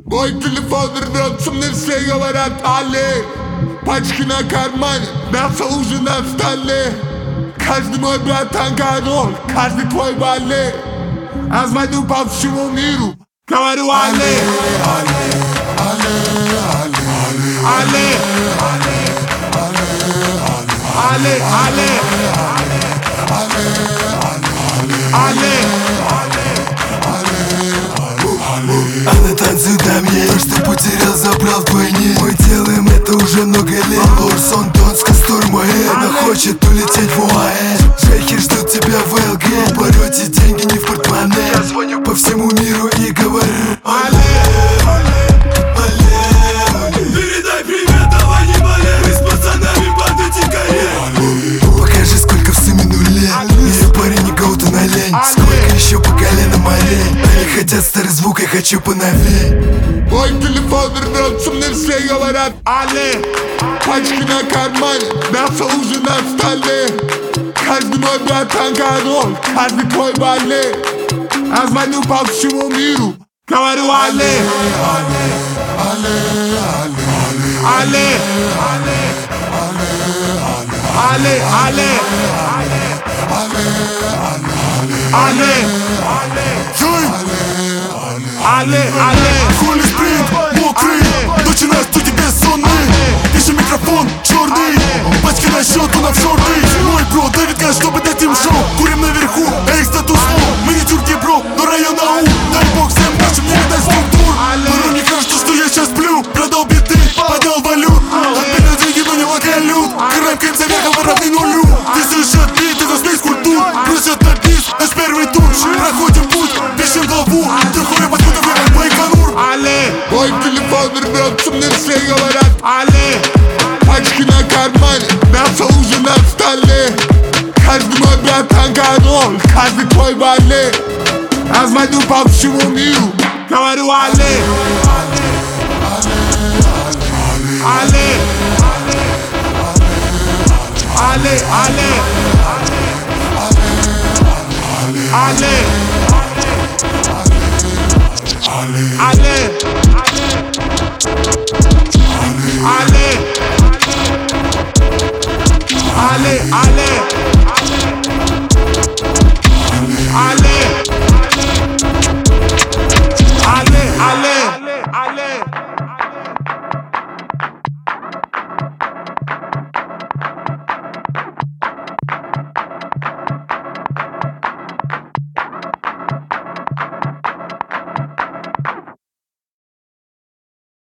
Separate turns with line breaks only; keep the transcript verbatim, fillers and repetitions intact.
Мой телефон рвется, мне все говорят «Али». Пачки на кармане, мясо уже на столе. Каждый мой братан король, каждый твой валет. Я звоню по всему миру, говорю «Али». Али, Али, Али, Али.
Она танцует на мне, то, что потерял, забрал вдвойне. Мы делаем это уже много лет. Лорсон, Донс, Кастурма, она хочет улететь в УАЭ. Шейхер ждут тебя в ЛГ. Порете деньги не в портмоне. Я звоню по всему миру и говорю «Алле, передай привет, давай не болей. Мы с пацанами под эти каре. Покажи, сколько в сумме нулей. Ее парень не гоута на лень. Сколько еще по колено морей. Они хотят старый звук, я хочу поновей.
Мой телефон рвется, мне все говорят «Али». Пачки на кармане, мясо уже на столе. Каждый мой братан король, каждый твой валет. Я звоню по всему миру, говорю «Али». Али, Али, Али, Али, Али, Али.
Хули спринт, мокрый, ночи на студии бессонный. Еще микрофон черный, пачки на счету на шорты. Мой бро, Дэвид Гаш, чтобы дать им шоу. Курим наверху, эх, статус флоу. Мы не тюрки, бро, но район АУ. Дай бог всем нашим, не видать структур. Порой мне кажется, что я сейчас сплю. Продал биты, поднял валют. Отменил деньги, но не локалют. Карамкаемся вверх, обратный нулю. Ты слышишь бит, это смесь культур. Бросят на бис, наш первый тур. Проходим путь, пишем главу. Ты хуя подкуда вверх, Байконур.
Али, мой телефон рвется, мне все говорят «Али». Пачки на кармане, мясо уже на столе. Каждый мой братан король, каждый твой валет. Я звоню по всему миру, говорю «Али». Али, Али, Али, Али, Али.